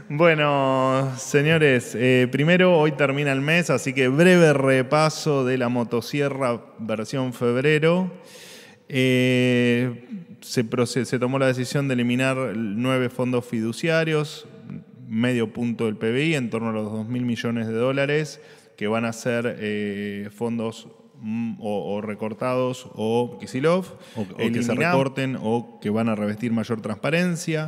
Bueno, señores, primero hoy termina el mes, así que breve repaso de la motosierra versión febrero. Se tomó la decisión de eliminar 9 fondos fiduciarios, medio punto del PBI, en torno a los 2.000 millones de dólares, que van a ser fondos o recortados o Kicillof, O que se recorten o que van a revestir mayor transparencia.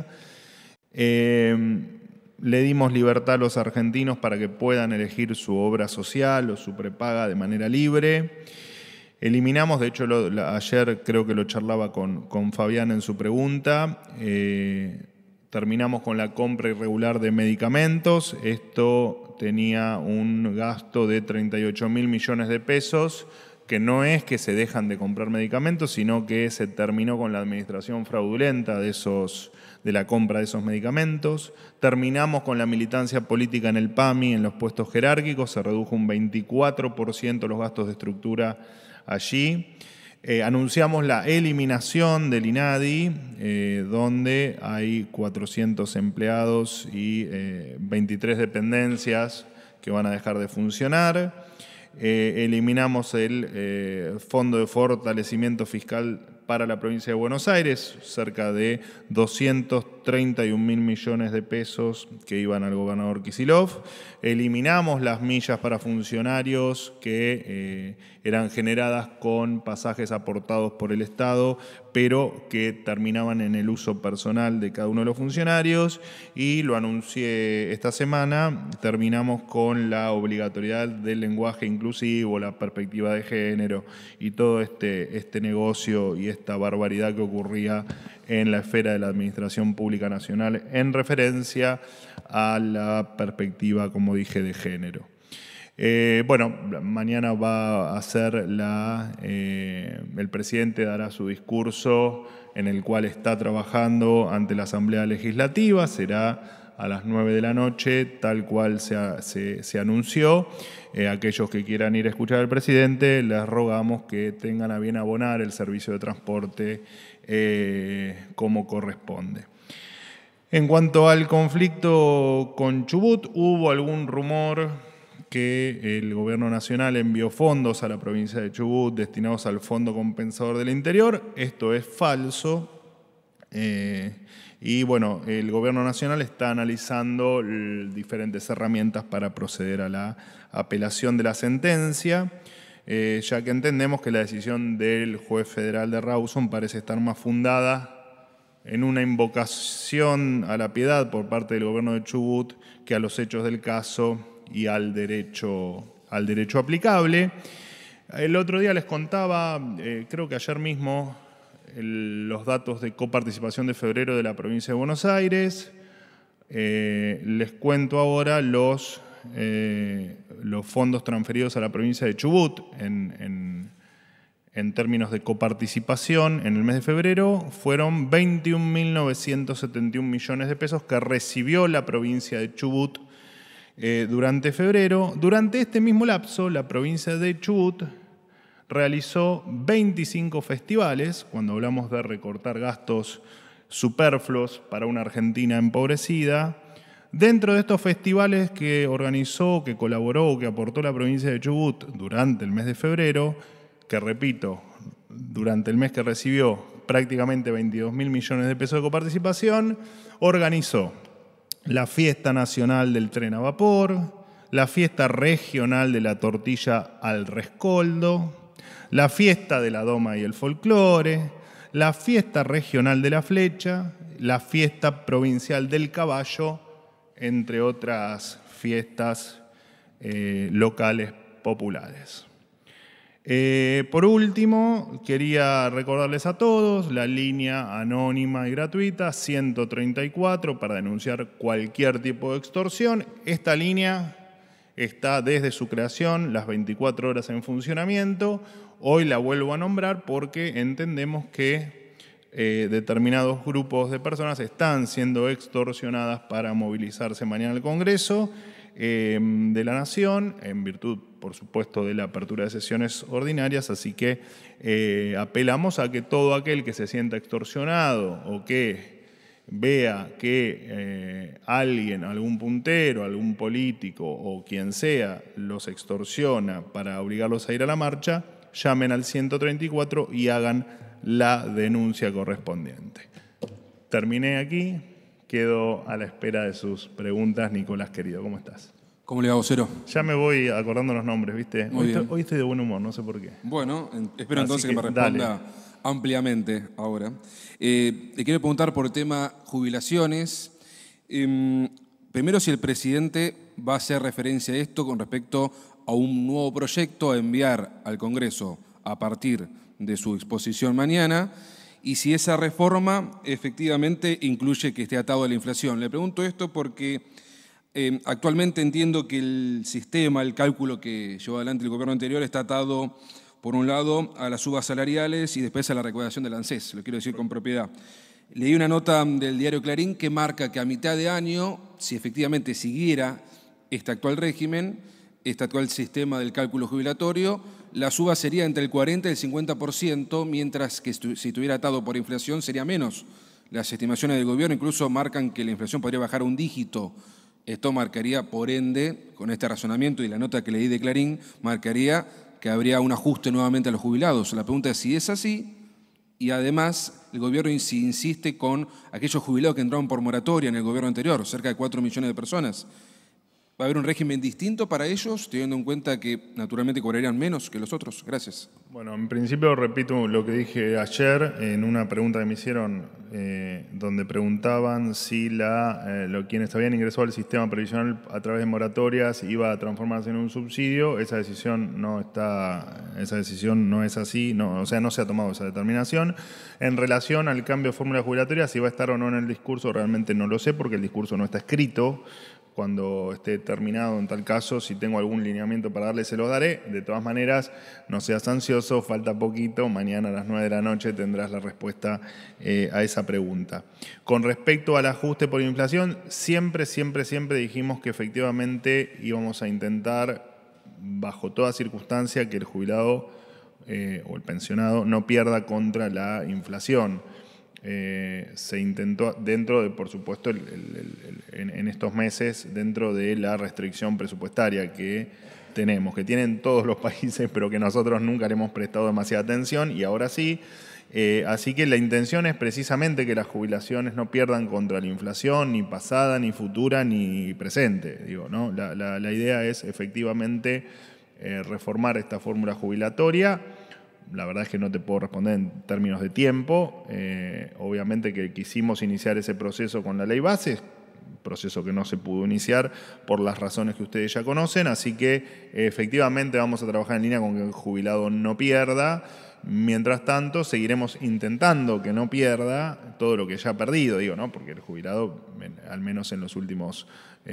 Le dimos libertad a los argentinos para que puedan elegir su obra social o su prepaga de manera libre. Eliminamos, de hecho ayer creo que lo charlaba con Fabián en su pregunta, terminamos con la compra irregular de medicamentos. Esto tenía un gasto de 38.000 millones de pesos, que no es que se dejan de comprar medicamentos, sino que se terminó con la administración fraudulenta de la compra de esos medicamentos. Terminamos con la militancia política en el PAMI, en los puestos jerárquicos, se redujo un 24% los gastos de estructura allí. Anunciamos la eliminación del INADI, donde hay 400 empleados y 23 dependencias que van a dejar de funcionar. Eliminamos el Fondo de Fortalecimiento Fiscal para la provincia de Buenos Aires, cerca de 231.000 millones de pesos que iban al gobernador Kicillof. Eliminamos las millas para funcionarios que eran generadas con pasajes aportados por el Estado, pero que terminaban en el uso personal de cada uno de los funcionarios. Y lo anuncié esta semana, terminamos con la obligatoriedad del lenguaje inclusivo, la perspectiva de género y todo este negocio y esta barbaridad que ocurría en la esfera de la Administración Pública Nacional en referencia a la perspectiva, como dije, de género. Mañana va a ser el presidente dará su discurso en el cual está trabajando ante la Asamblea Legislativa, será a las 9 de la noche, tal cual se anunció. Aquellos que quieran ir a escuchar al presidente, les rogamos que tengan a bien abonar el servicio de transporte como corresponde. En cuanto al conflicto con Chubut, hubo algún rumor que el gobierno nacional envió fondos a la provincia de Chubut destinados al Fondo Compensador del Interior. Esto es falso. El gobierno nacional está analizando diferentes herramientas para proceder a la apelación de la sentencia, ya que entendemos que la decisión del juez federal de Rawson parece estar más fundada en una invocación a la piedad por parte del gobierno de Chubut que a los hechos del caso y al derecho aplicable. El otro día les contaba, creo que ayer mismo, los datos de coparticipación de febrero de la provincia de Buenos Aires. Les cuento ahora los fondos transferidos a la provincia de Chubut en términos de coparticipación en el mes de febrero. Fueron 21.971 millones de pesos que recibió la provincia de Chubut durante febrero. Durante este mismo lapso, la provincia de Chubut realizó 25 festivales, cuando hablamos de recortar gastos superfluos para una Argentina empobrecida. Dentro de estos festivales que organizó, que colaboró, que aportó la provincia de Chubut durante el mes de febrero, que repito, durante el mes que recibió prácticamente 22.000 millones de pesos de coparticipación, organizó la Fiesta Nacional del Tren a Vapor, la Fiesta Regional de la Tortilla al Rescoldo, la Fiesta de la Doma y el Folclore, la Fiesta Regional de la Flecha, la Fiesta Provincial del Caballo, entre otras fiestas locales populares. Por último, quería recordarles a todos la línea anónima y gratuita 134 para denunciar cualquier tipo de extorsión. Esta línea está desde su creación las 24 horas en funcionamiento. Hoy la vuelvo a nombrar porque entendemos que determinados grupos de personas están siendo extorsionadas para movilizarse mañana al Congreso de la Nación, en virtud, por supuesto, de la apertura de sesiones ordinarias. Así que apelamos a que todo aquel que se sienta extorsionado o que vea que alguien, algún puntero, algún político o quien sea los extorsiona para obligarlos a ir a la marcha, llamen al 134 y hagan la denuncia correspondiente. Terminé aquí, quedo a la espera de sus preguntas. Nicolás, querido, ¿cómo estás? ¿Cómo le va, vocero? Ya me voy acordando los nombres, ¿viste? Hoy estoy de buen humor, no sé por qué. Bueno, espero entonces que me responda dale. ampliamente ahora. Le quiero preguntar por el tema jubilaciones. Primero, si el presidente va a hacer referencia a esto con respecto a un nuevo proyecto a enviar al Congreso a partir de su exposición mañana, y si esa reforma efectivamente incluye que esté atado a la inflación. Le pregunto esto porque actualmente entiendo que el sistema, el cálculo que llevó adelante el gobierno anterior está atado, por un lado, a las subas salariales y después a la recaudación del ANSES, lo quiero decir con propiedad. Leí una nota del diario Clarín que marca que a mitad de año, si efectivamente siguiera este actual régimen, este actual sistema del cálculo jubilatorio, la suba sería entre el 40 y el 50%, mientras que si estuviera atado por inflación sería menos. Las estimaciones del gobierno incluso marcan que la inflación podría bajar a un dígito. Esto marcaría, por ende, con este razonamiento y la nota que leí de Clarín, marcaría que habría un ajuste nuevamente a los jubilados. La pregunta es si es así, y además el gobierno insiste con aquellos jubilados que entraron por moratoria en el gobierno anterior, cerca de 4 millones de personas. ¿Va a haber un régimen distinto para ellos, teniendo en cuenta que naturalmente cobrarían menos que los otros? Gracias. Bueno, en principio repito lo que dije ayer en una pregunta que me hicieron, donde preguntaban si quienes habían ingresado al sistema previsional a través de moratorias iba a transformarse en un subsidio. Esa decisión no es así, no se ha tomado esa determinación. En relación al cambio de fórmula jubilatoria, si va a estar o no en el discurso, realmente no lo sé, porque el discurso no está escrito. Cuando esté terminado, en tal caso, si tengo algún lineamiento para darle, se lo daré. De todas maneras, no seas ansioso, falta poquito. Mañana a las 9 de la noche tendrás la respuesta a esa pregunta. Con respecto al ajuste por inflación, siempre dijimos que efectivamente íbamos a intentar, bajo toda circunstancia, que el jubilado o el pensionado no pierda contra la inflación. Se intentó dentro de, por supuesto, en estos meses, dentro de la restricción presupuestaria que tenemos, que tienen todos los países, pero que nosotros nunca le hemos prestado demasiada atención, y ahora sí. Así que la intención es precisamente que las jubilaciones no pierdan contra la inflación, ni pasada, ni futura, ni presente. ¿No? La idea es efectivamente reformar esta fórmula jubilatoria. La verdad es que no te puedo responder en términos de tiempo. Obviamente que quisimos iniciar ese proceso con la ley base, proceso que no se pudo iniciar por las razones que ustedes ya conocen, así que efectivamente vamos a trabajar en línea con que el jubilado no pierda. Mientras tanto, seguiremos intentando que no pierda todo lo que ya ha perdido, ¿no? Porque el jubilado, al menos en los últimos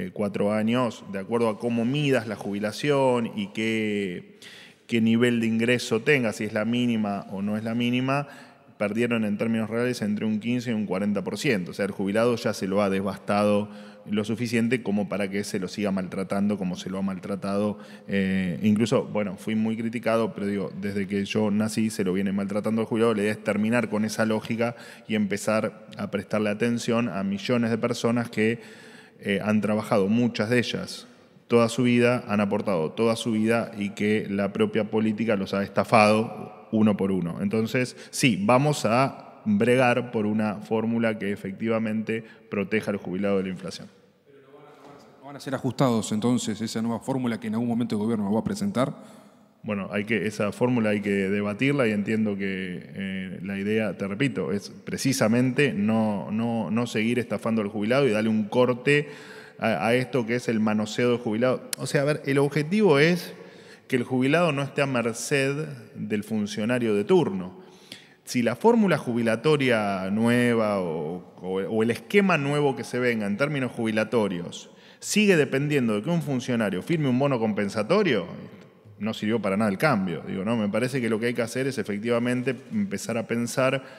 4 años, de acuerdo a cómo midas la jubilación y qué nivel de ingreso tenga, si es la mínima o no es la mínima, perdieron en términos reales entre un 15 y un 40%. O sea, el jubilado ya se lo ha devastado lo suficiente como para que se lo siga maltratando como se lo ha maltratado. Incluso, bueno, fui muy criticado, pero desde que yo nací se lo viene maltratando al jubilado. La idea es terminar con esa lógica y empezar a prestarle atención a millones de personas que han trabajado, muchas de ellas, toda su vida, han aportado toda su vida y que la propia política los ha estafado uno por uno. Entonces, sí, vamos a bregar por una fórmula que efectivamente proteja al jubilado de la inflación. ¿Pero no van a ser ajustados entonces esa nueva fórmula que en algún momento el gobierno nos va a presentar? Bueno, esa fórmula hay que debatirla y entiendo que la idea, te repito, es precisamente no seguir estafando al jubilado y darle un corte a esto que es el manoseo del jubilado. O sea, a ver, el objetivo es que el jubilado no esté a merced del funcionario de turno. Si la fórmula jubilatoria nueva o el esquema nuevo que se venga en términos jubilatorios sigue dependiendo de que un funcionario firme un bono compensatorio, no sirvió para nada el cambio. ¿No? Me parece que lo que hay que hacer es efectivamente empezar a pensar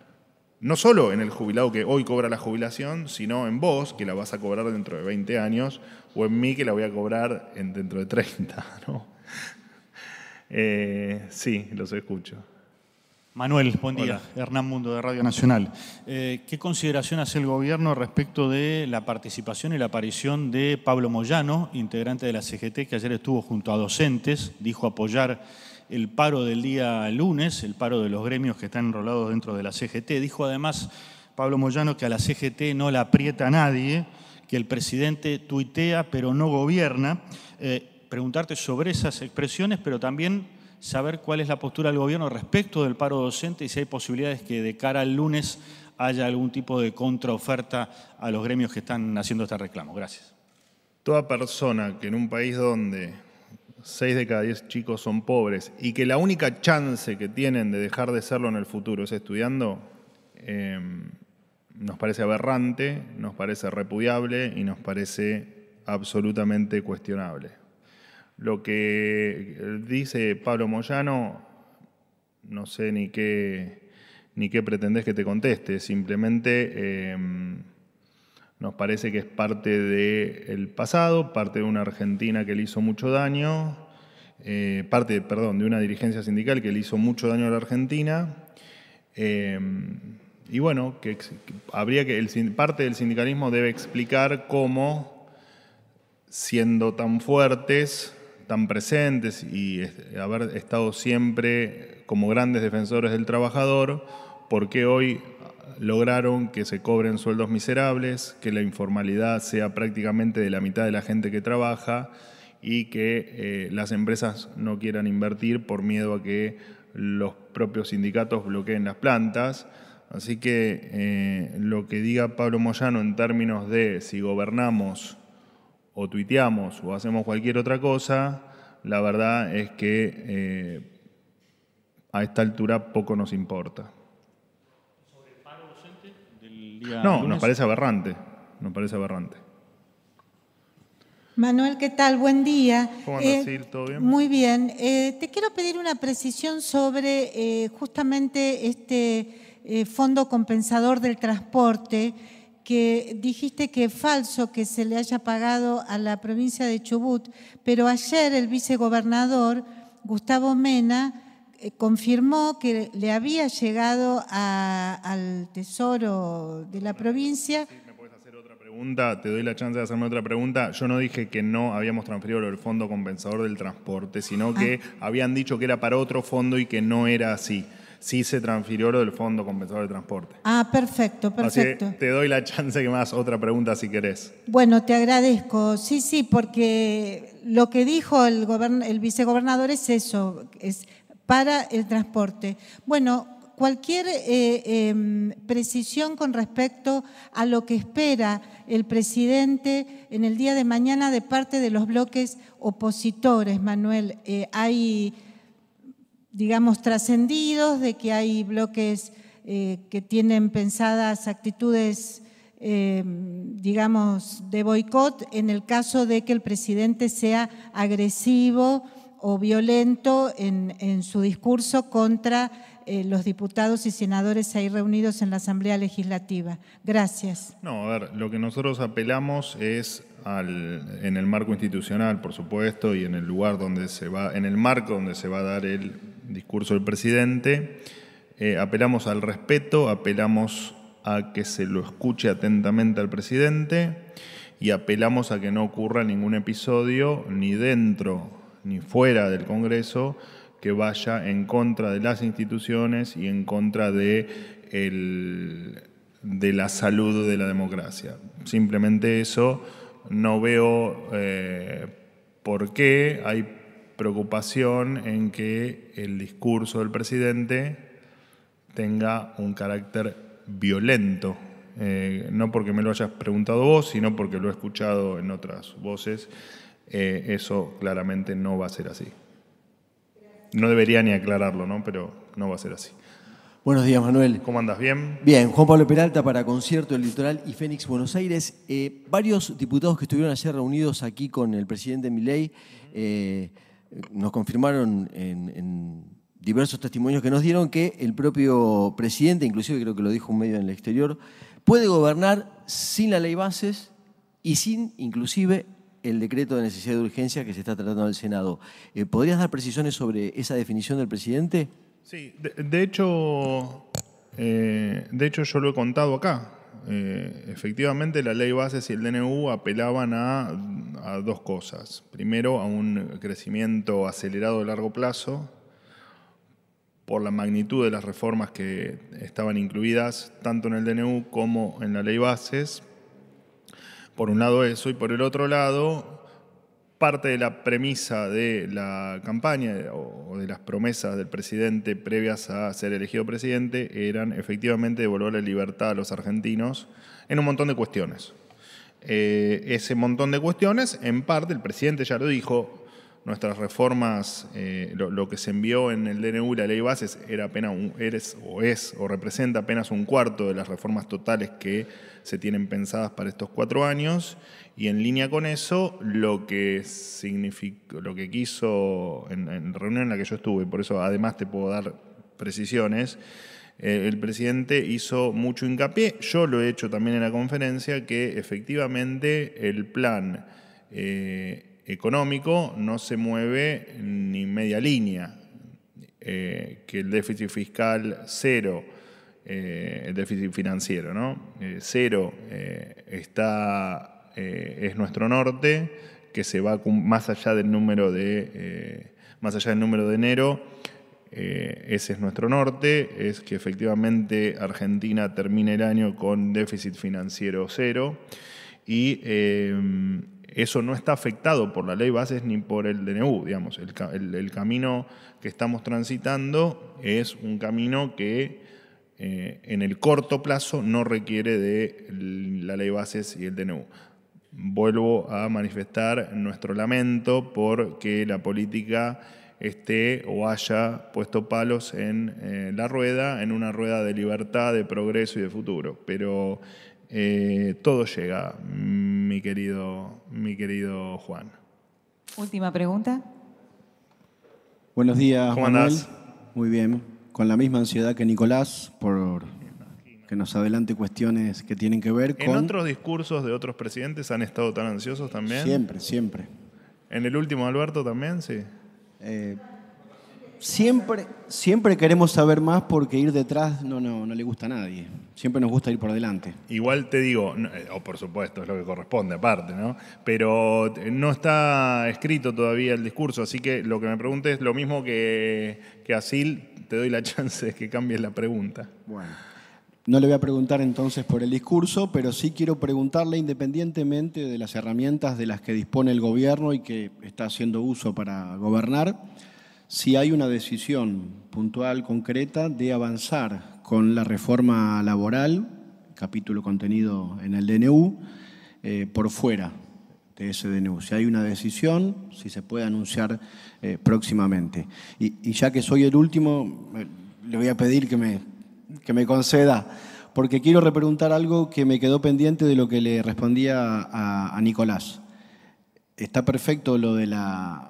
no solo en el jubilado que hoy cobra la jubilación, sino en vos, que la vas a cobrar dentro de 20 años, o en mí, que la voy a cobrar dentro de 30. ¿No? Sí, los escucho. Manuel, buen día. Hola. Hernán Mundo, de Radio Nacional. ¿Qué consideración hace el gobierno respecto de la participación y la aparición de Pablo Moyano, integrante de la CGT, que ayer estuvo junto a docentes, dijo apoyar el paro del día lunes, el paro de los gremios que están enrolados dentro de la CGT? Dijo además Pablo Moyano que a la CGT no la aprieta nadie, que el presidente tuitea pero no gobierna. Preguntarte sobre esas expresiones, pero también saber cuál es la postura del gobierno respecto del paro docente y si hay posibilidades que de cara al lunes haya algún tipo de contraoferta a los gremios que están haciendo este reclamo. Gracias. Toda persona que en un país donde 6 de cada 10 chicos son pobres y que la única chance que tienen de dejar de serlo en el futuro es estudiando, nos parece aberrante, nos parece repudiable y nos parece absolutamente cuestionable. Lo que dice Pablo Moyano, no sé ni qué pretendés que te conteste, simplemente nos parece que es parte del pasado, parte de una Argentina que le hizo mucho daño, parte de una dirigencia sindical que le hizo mucho daño a la Argentina, y bueno, parte del sindicalismo debe explicar cómo, siendo tan fuertes, tan presentes y haber estado siempre como grandes defensores del trabajador, por qué hoy lograron que se cobren sueldos miserables, que la informalidad sea prácticamente de la mitad de la gente que trabaja y que las empresas no quieran invertir por miedo a que los propios sindicatos bloqueen las plantas. Así que lo que diga Pablo Moyano en términos de si gobernamos o tuiteamos o hacemos cualquier otra cosa, la verdad es que a esta altura poco nos importa. ¿Sobre el paro docente del día No, lunes? nos parece aberrante, nos parece aberrante. Manuel, ¿qué tal? Buen día. ¿Cómo andas, Sil? ¿Todo bien? Muy bien. Te quiero pedir una precisión sobre justamente este fondo compensador del transporte, que dijiste que es falso que se le haya pagado a la provincia de Chubut, pero ayer el vicegobernador Gustavo Mena confirmó que le había llegado al Tesoro de la provincia. ¿Me puedes hacer otra pregunta? Te doy la chance de hacerme otra pregunta. Yo no dije que no habíamos transferido el fondo compensador del transporte, sino que habían dicho que era para otro fondo y que no era así. Sí se transfirió lo del Fondo Compensador de Transporte. Ah, perfecto, perfecto. Así te doy la chance que me hagas otra pregunta si querés. Bueno, te agradezco. Sí, porque lo que dijo el vicegobernador es eso, es para el transporte. Bueno, cualquier precisión con respecto a lo que espera el presidente en el día de mañana de parte de los bloques opositores, Manuel. Hay, digamos, trascendidos de que hay bloques que tienen pensadas actitudes, digamos, de boicot en el caso de que el presidente sea agresivo o violento en su discurso contra los diputados y senadores ahí reunidos en la Asamblea Legislativa. Gracias. No, a ver, lo que nosotros apelamos es en el marco institucional, por supuesto, y en el lugar donde en el marco donde se va a dar el discurso del presidente, apelamos al respeto, apelamos a que se lo escuche atentamente al presidente y apelamos a que no ocurra ningún episodio ni dentro ni fuera del Congreso que vaya en contra de las instituciones y en contra de la salud de la democracia. Simplemente eso. No veo por qué hay preocupación en que el discurso del presidente tenga un carácter violento. No porque me lo hayas preguntado vos, sino porque lo he escuchado en otras voces. Eso claramente no va a ser así. No debería ni aclararlo, ¿no? Pero no va a ser así. Buenos días, Manuel. ¿Cómo andas? ¿Bien? Bien, Juan Pablo Peralta para Concierto del Litoral y Fénix, Buenos Aires. Varios diputados que estuvieron ayer reunidos aquí con el presidente Milei nos confirmaron en diversos testimonios que nos dieron que el propio presidente, inclusive creo que lo dijo un medio en el exterior, puede gobernar sin la ley bases y sin inclusive el decreto de necesidad de urgencia que se está tratando en el Senado. ¿Podrías dar precisiones sobre esa definición del presidente? Sí, de hecho yo lo he contado acá. Efectivamente, la ley bases y el DNU apelaban a dos cosas. Primero, a un crecimiento acelerado a largo plazo por la magnitud de las reformas que estaban incluidas tanto en el DNU como en la ley bases. Por un lado eso, y por el otro lado, parte de la premisa de la campaña o de las promesas del presidente previas a ser elegido presidente eran efectivamente devolver la libertad a los argentinos en un montón de cuestiones. Ese montón de cuestiones, en parte, el presidente ya lo dijo, nuestras reformas, lo que se envió en el DNU, la ley bases, era apenas o representa apenas un cuarto de las reformas totales que se tienen pensadas para estos 4 años. Y en línea con eso, lo que quiso en la reunión en la que yo estuve, por eso además te puedo dar precisiones, el presidente hizo mucho hincapié, yo lo he hecho también en la conferencia, que efectivamente el plan económico no se mueve ni media línea, que el déficit fiscal cero, el déficit financiero, ¿no? Cero es nuestro norte, que se va más allá del número de enero. Ese es nuestro norte, es que efectivamente Argentina termine el año con déficit financiero cero y eso no está afectado por la ley bases ni por el DNU, digamos. El camino que estamos transitando es un camino que en el corto plazo no requiere de la ley bases y el DNU. Vuelvo a manifestar nuestro lamento porque la política esté o haya puesto palos en la rueda, en una rueda de libertad, de progreso y de futuro. Pero todo llega, mi querido Juan. Última pregunta. Buenos días, ¿Cómo Manuel. andás? Muy bien. Con la misma ansiedad que Nicolás por que nos adelante cuestiones que tienen que ver con... ¿En otros discursos de otros presidentes han estado tan ansiosos también? Siempre, siempre. ¿En el último Alberto también? Sí. Siempre queremos saber más porque ir detrás no le gusta a nadie. Siempre nos gusta ir por delante. Igual te digo, o por supuesto es lo que corresponde aparte, ¿no? Pero no está escrito todavía el discurso, así que lo que me preguntes es lo mismo que a Sil, te doy la chance de que cambies la pregunta. Bueno, no le voy a preguntar entonces por el discurso, pero sí quiero preguntarle, independientemente de las herramientas de las que dispone el gobierno y que está haciendo uso para gobernar, si hay una decisión puntual, concreta, de avanzar con la reforma laboral, capítulo contenido en el DNU, por fuera de ese DNU. Si hay una decisión, si se puede anunciar próximamente. Y ya que soy el último, le voy a pedir que me conceda, porque quiero repreguntar algo que me quedó pendiente de lo que le respondía a Nicolás. Está perfecto lo de la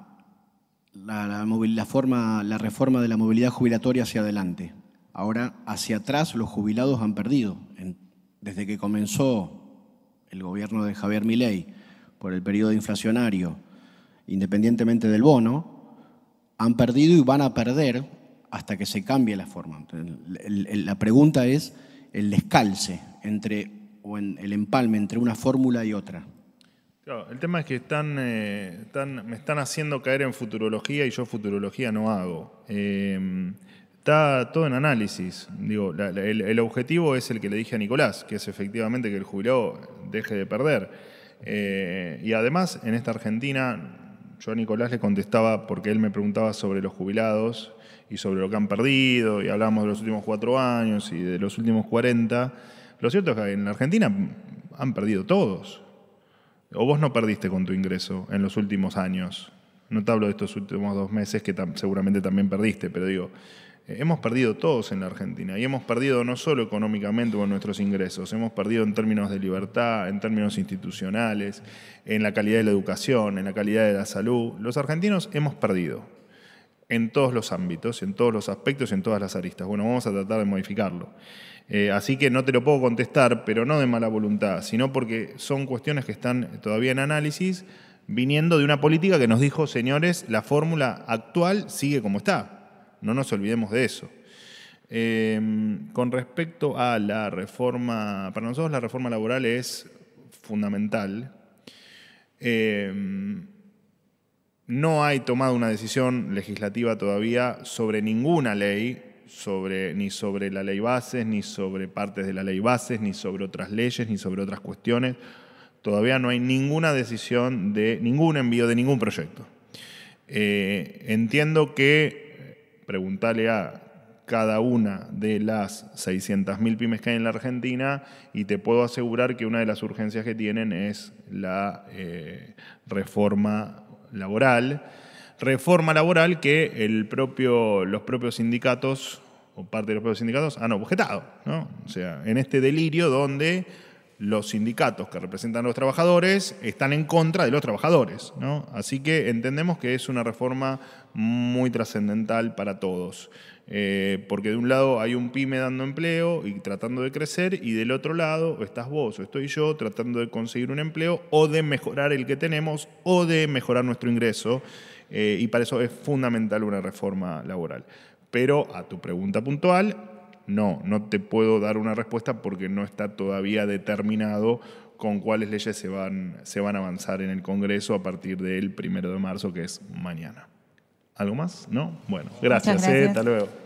reforma de la movilidad jubilatoria hacia adelante. Ahora, hacia atrás, los jubilados han perdido. Desde que comenzó el gobierno de Javier Milei, por el periodo inflacionario, independientemente del bono, han perdido y van a perder hasta que se cambie la forma. Entonces, la pregunta es el descalce o el empalme entre una fórmula y otra. Claro, el tema es que me están haciendo caer en futurología y yo futurología no hago. Está todo en análisis. Digo, el objetivo es el que le dije a Nicolás, que es efectivamente que el jubilado deje de perder. Y además, en esta Argentina, yo a Nicolás le contestaba porque él me preguntaba sobre los jubilados y sobre lo que han perdido, y hablábamos de los últimos 4 años y de los últimos 40. Lo cierto es que en la Argentina han perdido todos. O vos no perdiste con tu ingreso en los últimos años. No te hablo de estos últimos 2 meses que seguramente también perdiste, pero digo, hemos perdido todos en la Argentina y hemos perdido no solo económicamente con nuestros ingresos, hemos perdido en términos de libertad, en términos institucionales, en la calidad de la educación, en la calidad de la salud. Los argentinos hemos perdido en todos los ámbitos, en todos los aspectos y en todas las aristas. Bueno, vamos a tratar de modificarlo. Así que no te lo puedo contestar, pero no de mala voluntad, sino porque son cuestiones que están todavía en análisis, viniendo de una política que nos dijo, señores, la fórmula actual sigue como está. No nos olvidemos de eso. Con respecto a la reforma, para nosotros la reforma laboral es fundamental. No hay tomado una decisión legislativa todavía sobre ninguna ley, ni sobre la ley bases, ni sobre partes de la ley bases, ni sobre otras leyes, ni sobre otras cuestiones. Todavía no hay ninguna decisión de ningún envío de ningún proyecto. Entiendo que preguntarle a cada una de las 600.000 pymes que hay en la Argentina y te puedo asegurar que una de las urgencias que tienen es la reforma laboral. Reforma laboral que los propios sindicatos o parte de los propios sindicatos han objetado, ¿no? O sea, en este delirio donde los sindicatos que representan a los trabajadores están en contra de los trabajadores, ¿no? Así que entendemos que es una reforma muy trascendental para todos. Porque de un lado hay un pyme dando empleo y tratando de crecer, y del otro lado estás vos o estoy yo tratando de conseguir un empleo o de mejorar el que tenemos o de mejorar nuestro ingreso, y para eso es fundamental una reforma laboral. Pero a tu pregunta puntual, no te puedo dar una respuesta porque no está todavía determinado con cuáles leyes se van a avanzar en el Congreso a partir del 1 de marzo, que es mañana. ¿Algo más? ¿No? Bueno, gracias. Muchas gracias. Hasta luego.